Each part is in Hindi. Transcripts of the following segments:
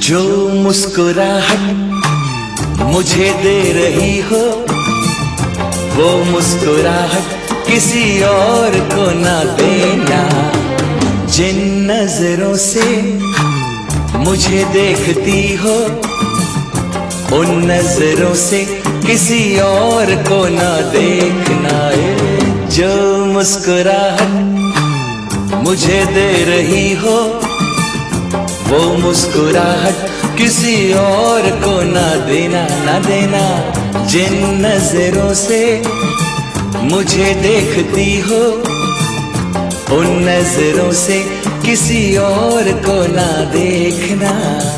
जो मुस्कुराहट मुझे दे रही हो, वो मुस्कुराहट किसी और को ना देना। जिन नजरों से मुझे देखती हो, उन नजरों से किसी और को ना देखना। जो मुस्कुराहट मुझे दे रही हो, वो मुस्कुराहट किसी और को ना देना, ना देना। जिन नजरों से मुझे देखती हो, उन नजरों से किसी और को ना देखना।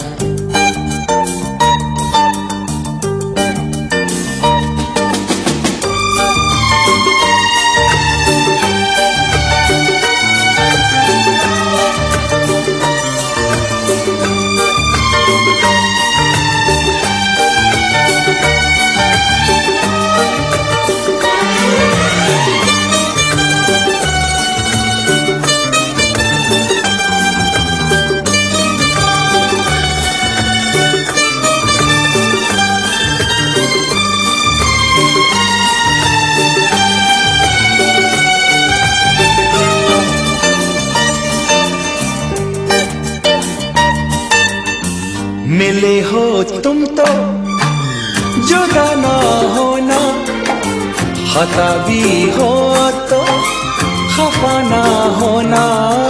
मिले हो तुम तो जुदा ना होना, खता भी हो तो खफा ना होना।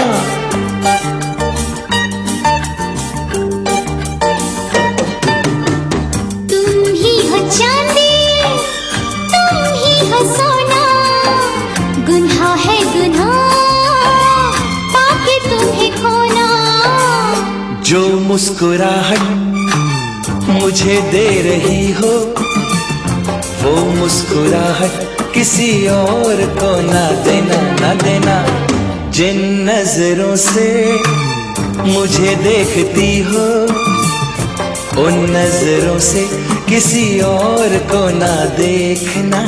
तुम ही हो चांदी, तुम ही हो सोना, गुनाह है गुनाह पाके तुम्हें खोना। जो मुस्कुराहट मुझे दे रही हो, वो मुस्कुराहट किसी और को ना देना, ना देना। जिन नजरों से मुझे देखती हो, उन नजरों से किसी और को ना देखना।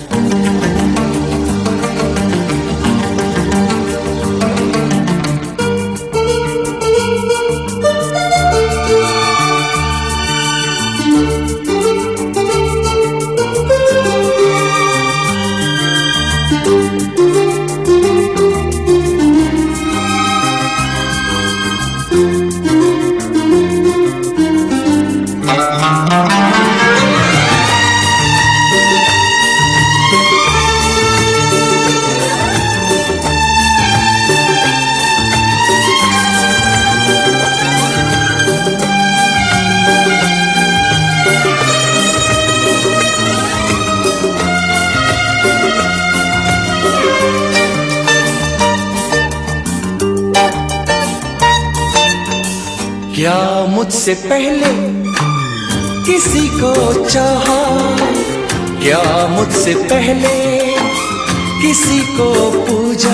क्या मुझसे पहले किसी को चाहा, क्या मुझसे पहले किसी को पूजा।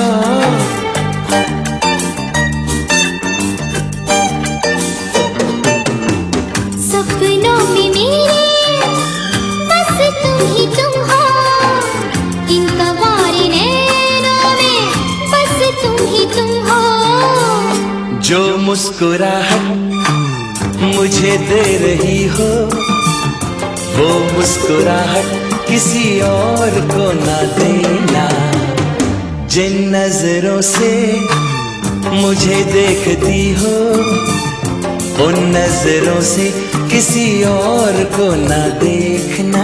सपनों में मेरे बस तुम ही तुम हो, इन कवारे नैनों में बस तुम ही तुम हो। जो मुस्कुराहट मुझे दे रही हो, वो मुस्कुराहट किसी और को ना देना। जिन नजरों से मुझे देखती हो, उन नजरों से किसी और को ना देखना।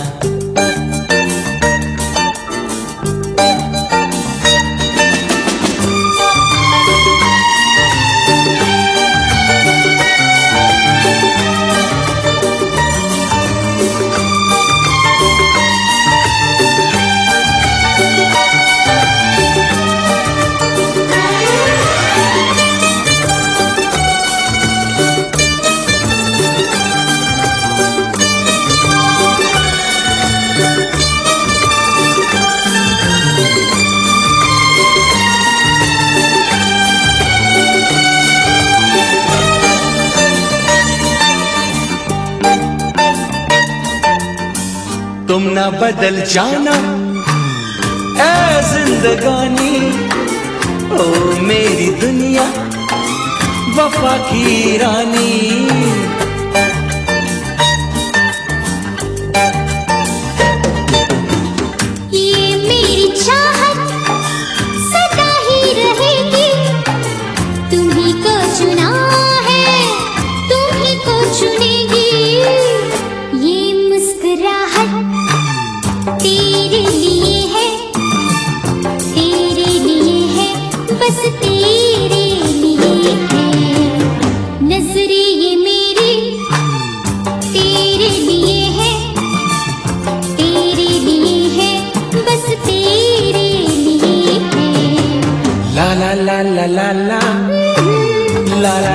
तुम ना बदल जाना ऐ जिंदगानी, ओ मेरी दुनिया वफा की रानी। ला ला ला ला ला